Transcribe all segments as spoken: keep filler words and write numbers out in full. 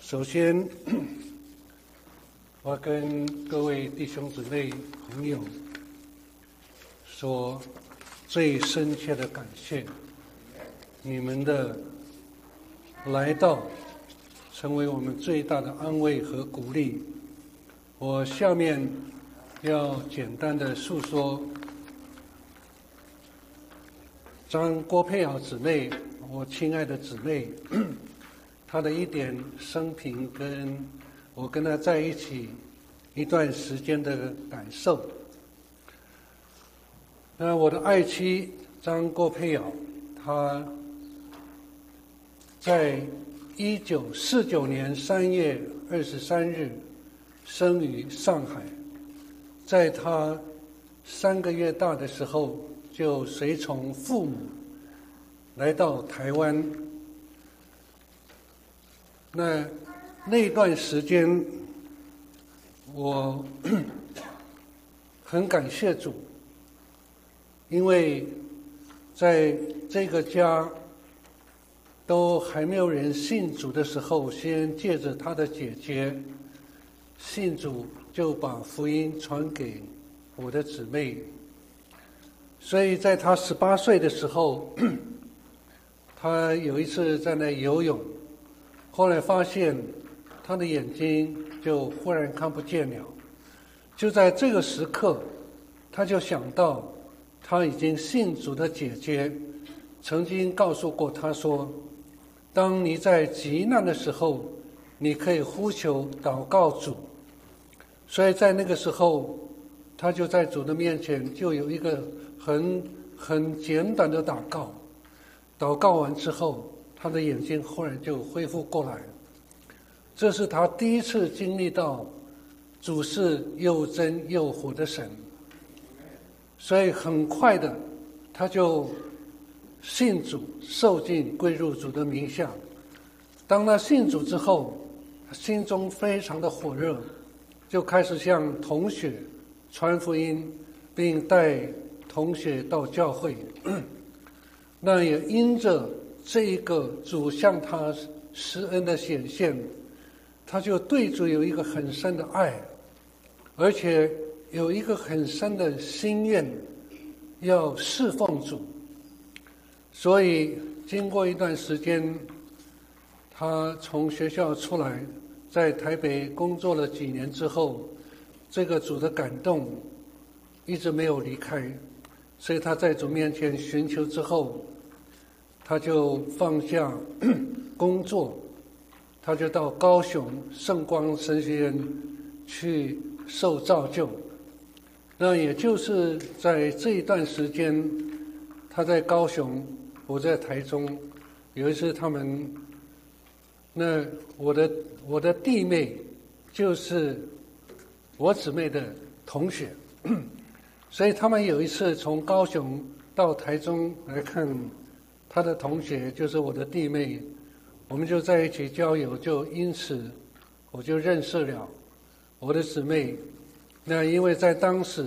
首先，我跟各位弟兄姊妹朋友说最深切的感谢，你们的来到成为我们最大的安慰和鼓励。我下面要简单的述说张郭佩瑶姊妹，我亲爱的姊妹，她的一点生平跟我跟她在一起一段时间的感受。那我的爱妻张郭佩瑶，她在一九四九年三月二十三日生于上海，在她三个月大的时候就随从父母来到台湾。那那段时间我很感谢主，因为在这个家都还没有人信主的时候，先借着他的姐姐信主，就把福音传给我的姊妹。所以在他十八岁的时候，他有一次在那游泳，后来发现他的眼睛就忽然看不见了。就在这个时刻，他就想到他已经信主的姐姐曾经告诉过他说，当你在急难的时候，你可以呼求祷告主。所以在那个时候，他就在主的面前就有一个很很简短的祷告。祷告完之后，他的眼睛忽然就恢复过来。这是他第一次经历到主是又真又活的神。所以很快的他就信主，受尽归入主的名下。当他信主之后，他心中非常的火热，就开始向同学传福音，并带同学到教会。那也因着这一个主向他施恩的显现，他就对主有一个很深的爱，而且有一个很深的心愿要侍奉主。所以经过一段时间，他从学校出来，在台北工作了几年之后，这个主的感动一直没有离开。所以他在主面前寻求之后，他就放下工作，他就到高雄圣光神学院去受造就。那也就是在这一段时间，他在高雄，我在台中。有一次他们，那我的我的弟妹就是我姊妹的同学，所以他们有一次从高雄到台中来看他的同学，就是我的弟妹，我们就在一起交友，就因此我就认识了我的姊妹。那因为在当时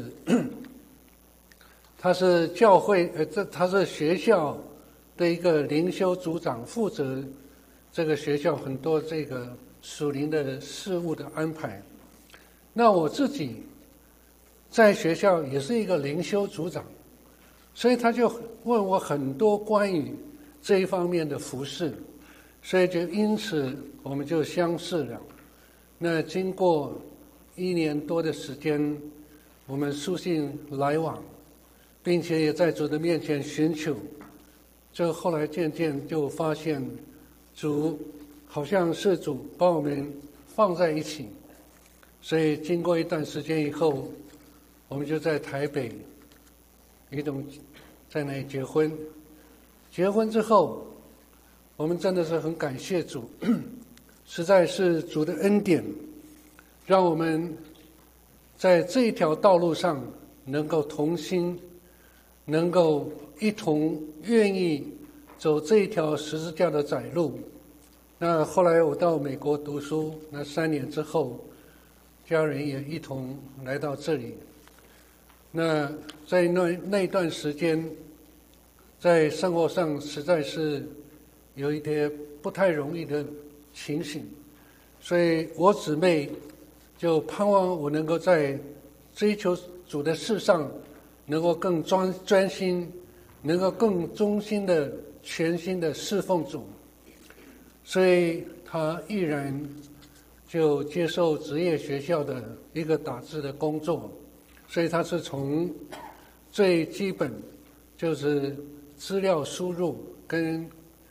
他是教会呃，这他是学校的一个灵修组长，负责这个学校很多这个属灵的事务的安排。那我自己在学校也是一个灵修组长，所以他就问我很多关于这一方面的服事，所以就因此我们就相识了。那经过一年多的时间，我们书信来往，并且也在主的面前寻求。这后来渐渐就发现，主好像是主把我们放在一起。所以经过一段时间以后，我们就在台北一种在那里结婚。结婚之后，我们真的是很感谢主，实在是主的恩典，让我们在这一条道路上能够同心，能够一同愿意走这一条十字架的窄路。那后来我到美国读书，那三年之后，家人也一同来到这里。那在那那段时间，在生活上实在是有一些不太容易的情形， 所以我姊妹就盼望我能够在追求主的事上，能够更专专心，能够更忠心的、全心的侍奉主。所以她毅然就接受职业学校的一个打字的工作。所以她是从最基本就是资料输入跟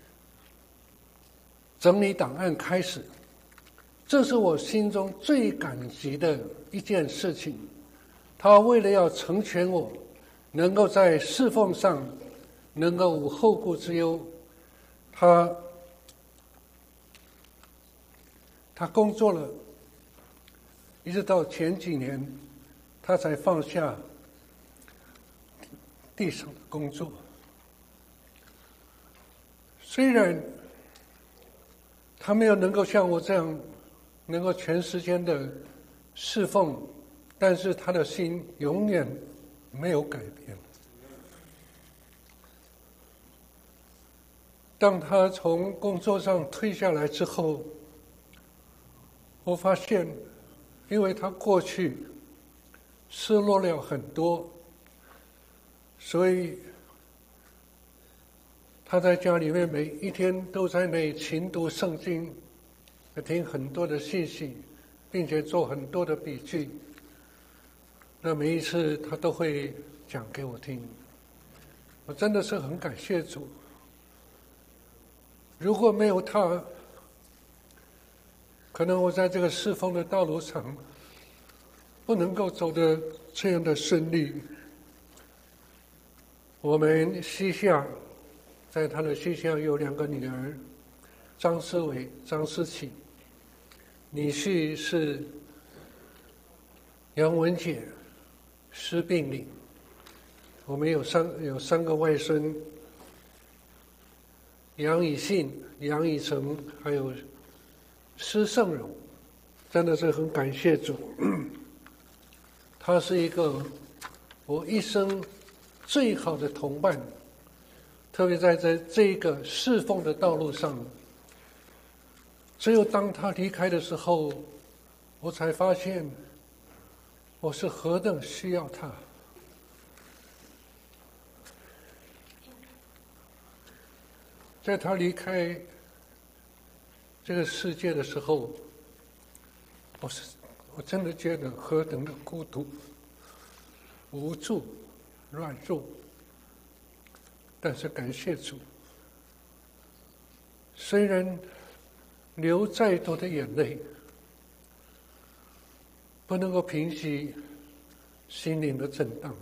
整理档案开始，这是我心中最感激的一件事情。他为了要成全我，能够在侍奉上能够无后顾之忧，他他工作了，一直到前几年，他才放下地上的工作。虽然他没有能够像我这样能够全时间的侍奉，但是他的心永远没有改变。当他从工作上退下来之后，我发现，因为他过去失落了很多，所以他在家里面每一天都在那勤读圣经，听很多的信息，并且做很多的笔记。那每一次他都会讲给我听，我真的是很感谢主。如果没有他，可能我在这个侍奉的道路上不能够走得这样的顺利。我们西夏，在他的西夏有两个女儿，张思维、张思琪，女婿是杨文姐、施病理。我们有三有三个外孙，杨以信、杨以成，还有施胜荣，真的是很感谢主。他是一个我一生最好的同伴，特别在这这个侍奉的道路上，只有当他离开的时候，我才发现我是何等需要他。在他离开这个世界的时候，我是我真的觉得何等的孤独、无助、软弱。但是感谢主，虽然流再多的眼泪，不能够平息心灵的震荡。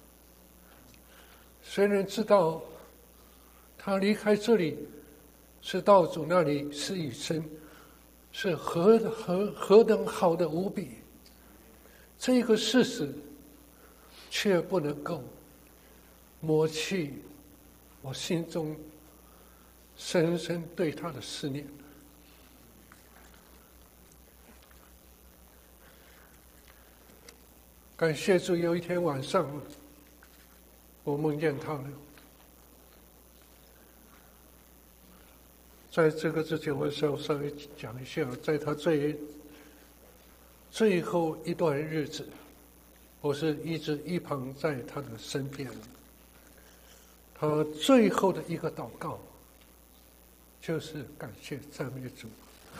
虽然知道他离开这里是到主那里是以身，是何何何等好的无比，这个事实却不能够抹去我心中深深对他的思念。感谢主，有一天晚上我梦见他了。在这个之前，我稍稍微讲一下，在他最最后一段日子，我是一直一旁在他的身边。他最后的一个祷告，就是感谢赞美主。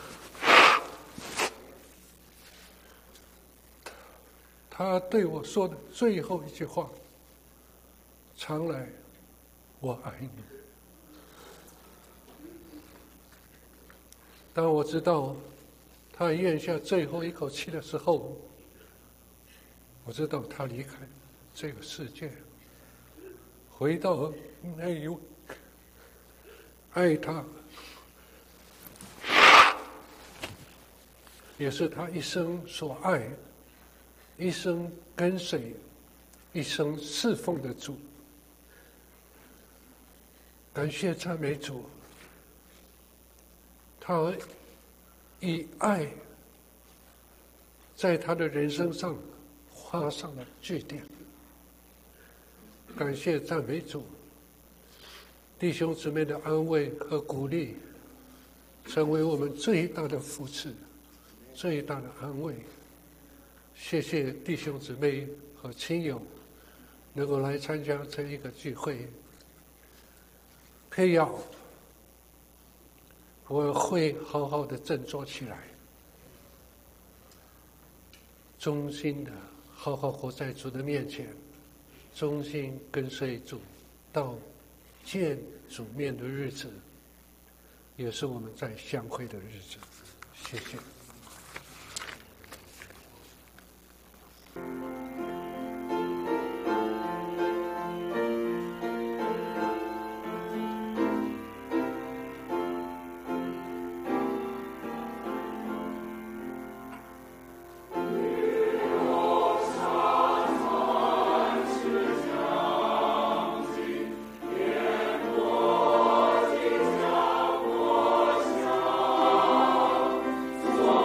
他对我说的最后一句话：“常来，我爱你。”当我知道他咽下最后一口气的时候，我知道他离开这个世界，回到那一位爱他，也是他一生所爱、一生跟随、一生侍奉的主。感谢赞美主，他以爱在他的人生上画上了句点。感谢赞美主，弟兄姊妹的安慰和鼓励，成为我们最大的扶持。 最大的安慰。谢谢弟兄姊妹和亲友能够来参加这一个聚会。佩瑶，我会好好的振作起来，忠心的好好活在主的面前，忠心跟随主，到见主面的日子，也是我们在相会的日子。谢谢。 我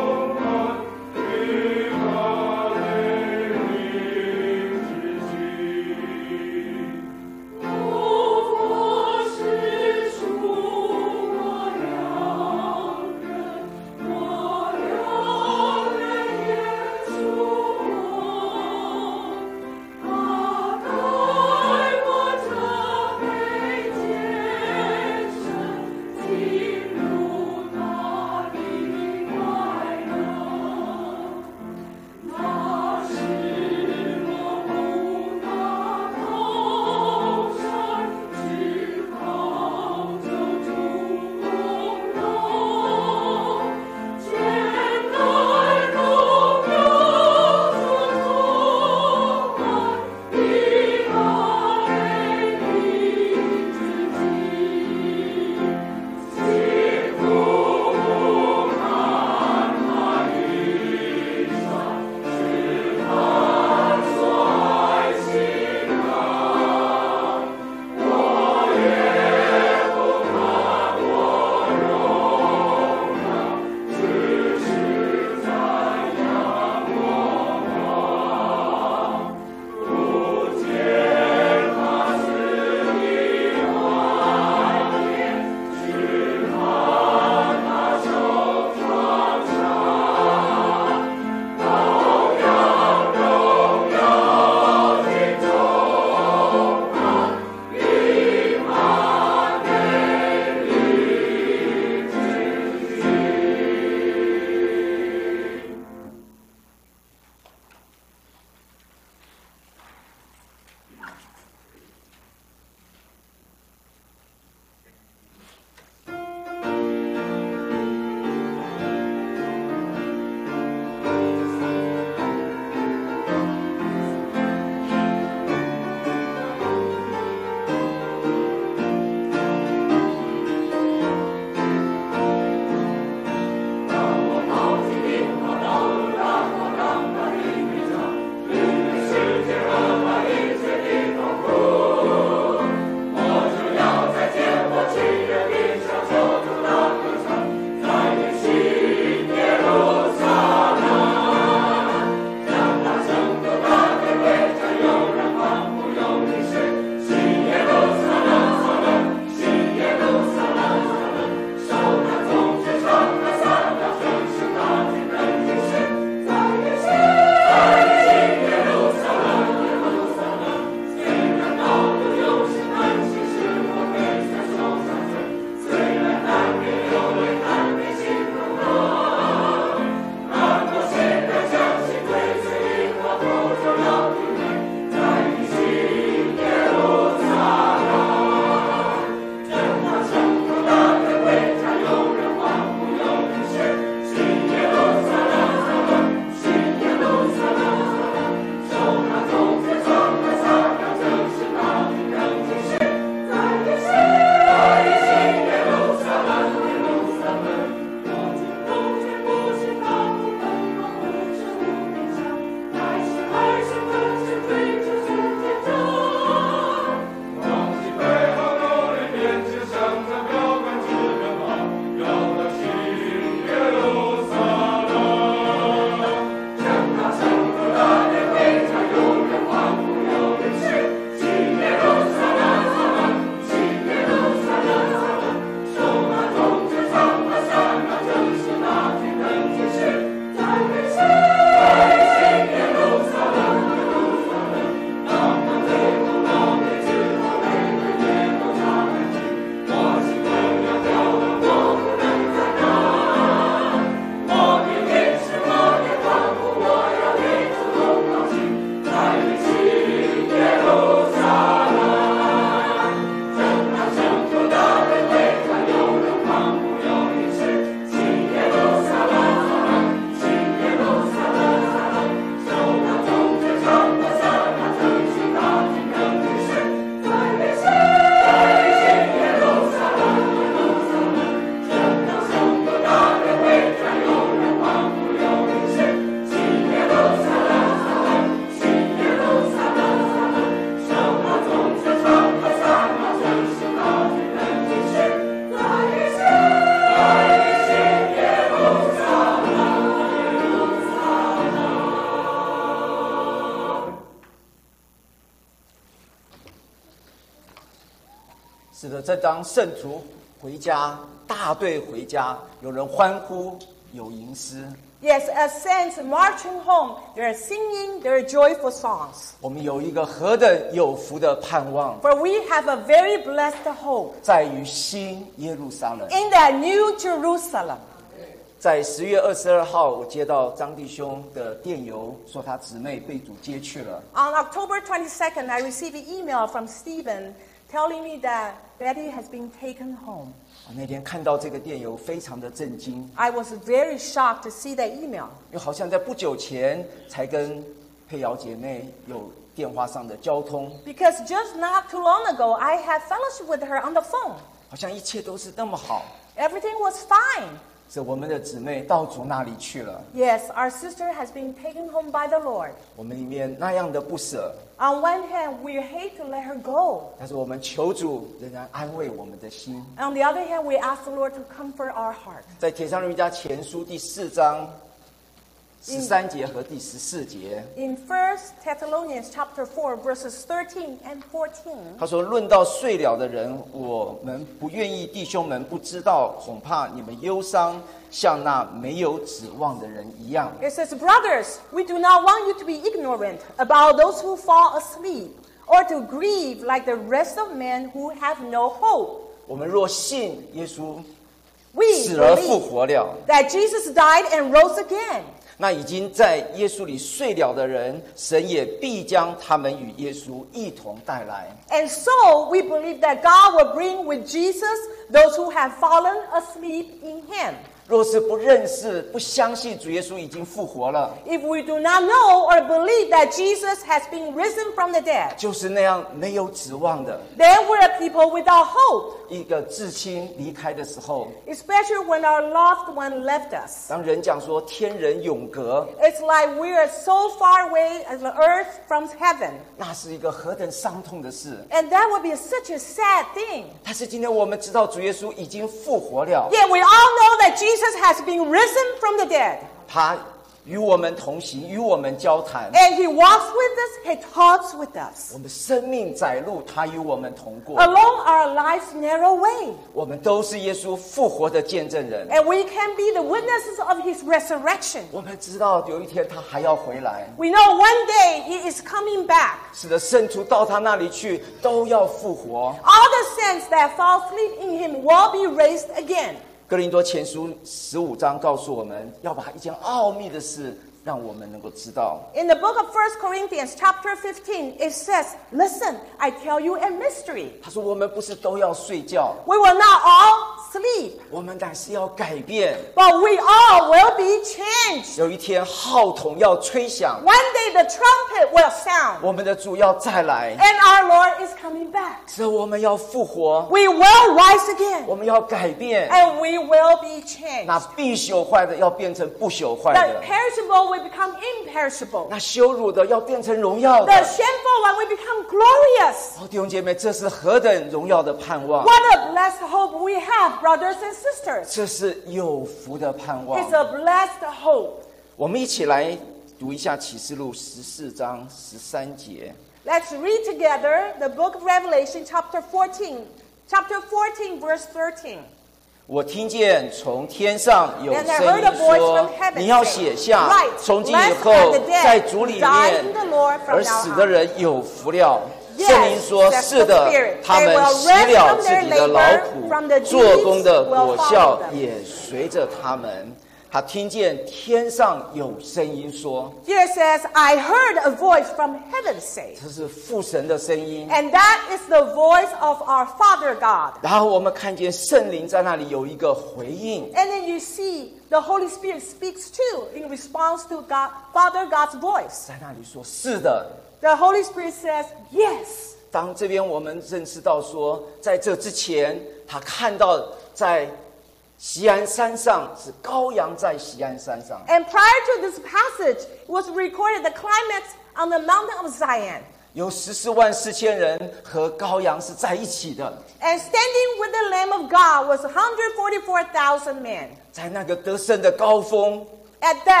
是的，这当圣徒回家，大队回家，有人欢呼，有吟诗。 Yes, as saints marching home, they're singing their joyful songs. 我们有一个何等有福的盼望， For we have a very blessed hope 在于新耶路撒冷。 in that new Jerusalem. 在十月二十二号，我接到张弟兄的电邮，说他姊妹被主接去了。 On October twenty-second, I received an email from Stephen telling me that Betty has been taken home. 我那天看到这个电邮，非常的震惊， I was very shocked to see that email. 因为好像在不久前才跟佩瑶姐妹有电话上的交通， Because just not too long ago, I had fellowship with her on the phone. 好像一切都是那么好。 Everything was fine. 是我们的姊妹到主那里去了， Yes, our sister has been taken home by the Lord. 我们里面那样的不舍， On one hand, we hate to let her go. 但是我们求主仍然安慰我们的心。 On the other hand, we ask the Lord to comfort our heart. 在帖撒罗尼迦前书第四章十三节和第十四节， In First Thessalonians chapter four, verses thirteen and fourteen, 他说：“论到睡了的人，我们不愿意弟兄们不知道，恐怕你们忧伤，像那没有指望的人一样。 it says, Brothers, we do not want you to be ignorant about those who fall asleep, or to grieve like the rest of men who have no hope. 我们若信耶稣 We 死而复 believe 活了， that Jesus died and rose again. 那已经在耶稣里睡了的人，神也必将他们与耶稣一同带来。 And so we believe that God will bring with Jesus those who have fallen asleep in him. 若是不认识、不相信主耶稣已经复活了， If we do not know or believe that Jesus has been risen from the dead, 就是那样没有指望的。 then we're a people without hope, 一个至亲离开的时候， especially when our loved one left us. 当人讲说天人永隔， It's like we are so far away as the earth from heaven. 那是一个何等伤痛的事。 And that would be such a sad thing. 但是今天我们知道主耶稣已经复活了， Yet we all know that Jesus has been risen from the dead. 他与我们同行，与我们交谈。 And he walks with us, he talks with us. 我们生命窄路，他与我们同过。 Along our life's narrow way. 我们都是耶稣复活的见证人。 And we can be the witnesses of his resurrection. 我们知道有一天他还要回来。 We know one day he is coming back. 是的，圣徒到他那里去都要复活。 All the saints that fall asleep in him will be raised again. 哥林多前书十五章告诉我们，要把一件奥秘的事让我们能够知道。 In the book of First Corinthians chapter fifteen, it says, Listen, I tell you a mystery. 他说我们不是都要睡觉， We will not all sleep, 我们乃是要改变。 but we all will be changed. 有一天号筒要吹响， One day the trumpet will sound, 我们的主要再来， and our Lord is coming back. 所以我们要复活， We will rise again, 我们要改变。 and we will be changed. 那必朽坏的要变成不朽坏 The 的， perishable will become imperishable. 那羞辱的要变成荣耀 The 的。 shameful one will become glorious. 哦，弟兄姐妹，这是何等荣耀的盼望！ What a blessed hope we have, brothers and sisters. 这是有福的盼望 It's。a blessed hope. 我们一起来读一下启示录十四章十三节。 Let's read together the book of Revelation, chapter fourteen. Chapter fourteen, verse thirteen. 我听见从天上有 And I 声 heard 音 a voice 说 from：“ heaven 你要 say, 写下， Write, 从今以 blessed 后 are the dead 在主里 who die 面 in the Lord from 而 now 死的 on. 人有福了。” Yes, 圣灵说：“ says 是 the 的 Spirit. 他 They 们 will 洗 rest 了 from 自 their 己的劳 labor, 苦 from the， 做工的 deeds will 果 follow 效 them. 也随着他们。”他听见天上有声音说 Here it says, I heard a voice from heaven say,：“ 这是父神的声音。” and that is the voice of our Father God. 然后我们看见圣灵在那里有一个回应， And then you see the Holy Spirit speaks too in response to God, Father God's voice. 在那里说：“是的。” The Holy Spirit says, yes. 当这边我们认识到说，在这之前，他看到在锡安山上是羔羊在锡安山上， And prior to this passage, it was recorded the climax on the mountain of Zion. 有十四万四千人和羔羊是在一起的， And standing with the Lamb of God was one hundred forty-four thousand men. 在那个得胜的高峰， At that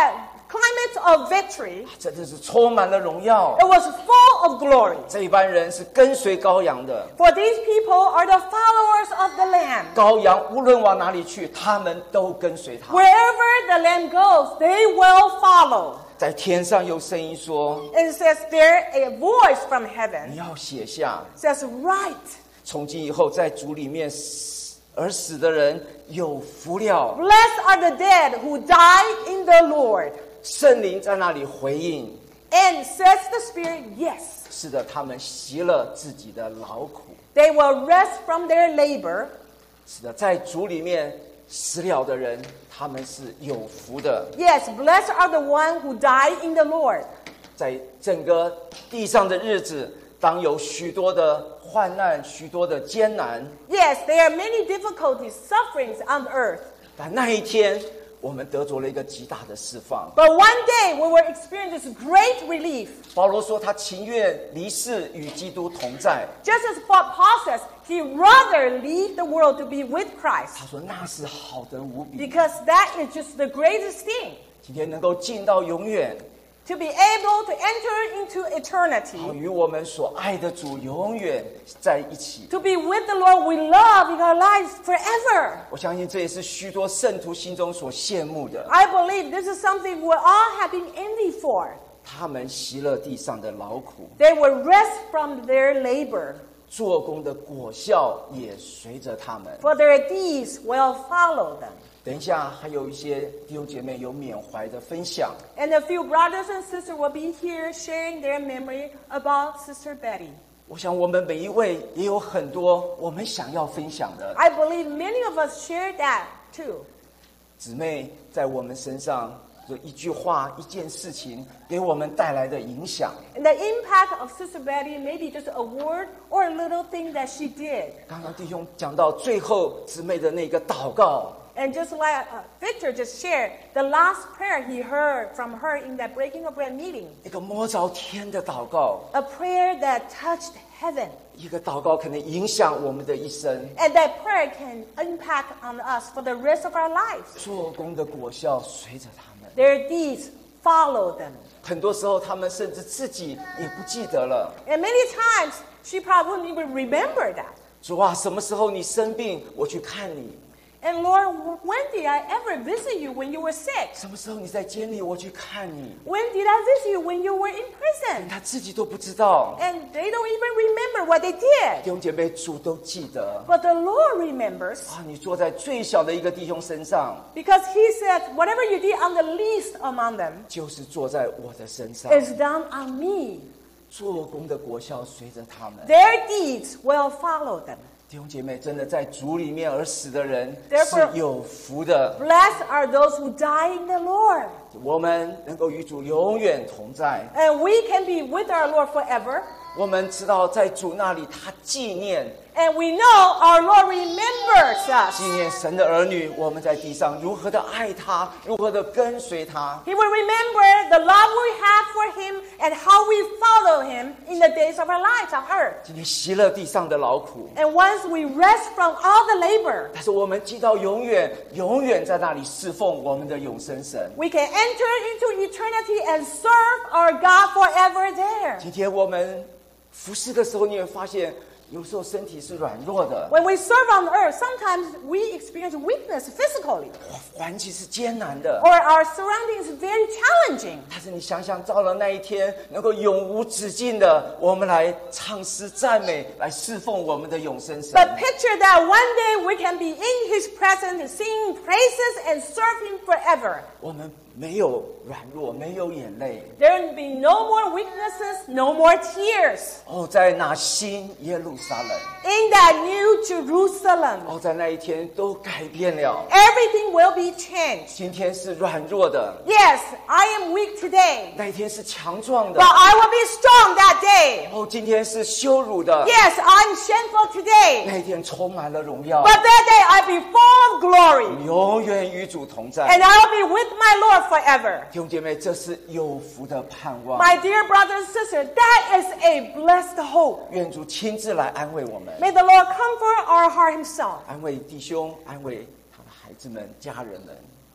climate of victory. 真的是充满了荣耀。 It was full of glory. 这一班人是跟随羔羊的， For these people are the followers of the Lamb. 羔羊无论往哪里去，他们都跟随他。 Wherever the Lamb goes, they will follow. 在天上有声音说 It says there a voice from：“ 你 heaven 要写下， says, Write. 从今以后在主里面死而死的人有福了。 Blessed are the dead who die in the Lord. ” 圣灵在那里回应， And says the Spirit, Yes. 是的，他们习了自己的劳苦。 They will rest from their labor. 是的，在主里面死了的人，他们是有福的。 Yes, blessed are the ones who die in the Lord. 在整个地上的日子，当有许多的患难、许多的艰难， Yes, there are many difficulties, sufferings on earth. 但那一天，我们得着了一个极大的释放。 But one day we will experience this great relief. 保罗说，他情愿离世与基督同在。 Just as Paul says, he rather leave the world to be with Christ. 他说那是好得无比。 Because that is just the greatest thing. 今天能够进到永远， To be able to enter into 好 eternity. 与我们所爱的主永远在一起。 To be with the Lord we love in our lives forever. 我相信这也是许多圣徒心中所羡慕的。 I believe this is something we all have been envy for. 他们习了地上的劳苦， They will rest from their labor, 做工的果效也随着他们。 for their deeds will follow them. 等一下，还有一些弟兄姐妹有缅怀的分享。 And a few brothers and sisters will be here sharing their memory about Sister Betty. 我想我们每一位也有很多我们想要分享的。 I believe many of us share that too. 姊妹在我们身上有一句话、一件事情给我们带来的影响。 And the impact of Sister Betty may be just a word or a little thing that she did. 刚刚弟兄讲到最后姊妹的那个祷告， And just like uh, Victor just shared, the last prayer he heard from her in that breaking of bread meeting, 一个摸着天的祷告， a prayer that touched heaven. 一个祷告可能影响我们的一生。 And that prayer can impact on us for the rest of our lives. 做工的果效随着他们， Their deeds follow them. 很多时候他们甚至自己也不记得了。 And many times, she probably wouldn't even remember that. 主啊，什么时候你生病，我去看你； And Lord, when did I ever visit you when you were sick? 什么时候你在监里，我去看你。 When did I visit you when you were in 但 prison? 他自己都不知道。 And they don't even remember what they did. 弟兄姐妹，主都记得。 But the Lord remembers 啊，你坐在最小的一个弟兄身上， because He said, whatever you did on the least among them 就是坐在我的身上。 is done on me. 做工的果效随着他们。 Their deeds will follow them. 弟兄姐妹，真的在主里面而死的人 Therefore- 是有福的。 Blessed are those who die in the Lord. 我们能够与主永远同在。 And we can be with our Lord forever. 我们知道在主那里，他纪念 And we know our Lord remembers us. 纪念神的儿女，我们在地上如何的爱他，如何的跟随他。 He will remember the love we have for Him and how we follow Him in the days of our lives on earth. 今天习了地上的劳苦， And once we rest from all the labor, 但是我们记到永远，永远在那里侍奉我们的永生神。 we can enter into eternity and serve our God forever there. 今天我们服侍的时候，你会发现，有时候身体是软弱的， When we serve on earth, sometimes we experience weakness physically, 环境是艰难的。 or our surroundings is very challenging. 但是你想想，到了那一天，能够永无止境的，我们来唱诗赞美，来侍奉我们的永生神。 But picture that one day we can be in His presence, singing praises and serve Him forever. 我们没有软弱，没有眼泪。 There will be no more weaknesses, no more tears. 哦，在那新耶路撒冷， In that new Jerusalem, 哦，在那一天都改变了。 everything will be changed. 今天是软弱的， Yes, I am weak today, 那一天是强壮的 but。I will be strong that day. 哦，今天是羞辱的， Yes, I'm shameful today, 那一天充满了荣耀 but。that day I'll be full of glory, 永远与主同在。 and I'll be with my Lord forever. 弟兄姐妹，这是有福的盼望。 My dear brothers and sisters, that is a blessed hope. 愿主亲自来安慰我们， May the Lord comfort our heart Himself, 安慰弟兄，安慰他的孩子们、家人们。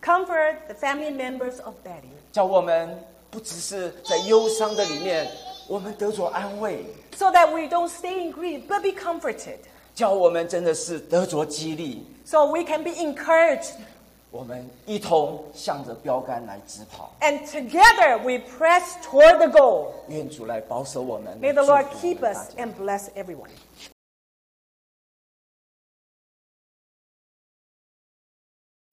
comfort the family members of Betty. 叫我们不只是在忧伤的里面，我们得着安慰， So that we don't stay in grief, but be comforted. 叫我们真的是得着激励， So we can be encouraged. 我们一同向着标杆来直跑。 And together we press toward the goal. 愿主来保守我们。 May the 祝福 Lord 我们 keep 大 us 家 and bless everyone.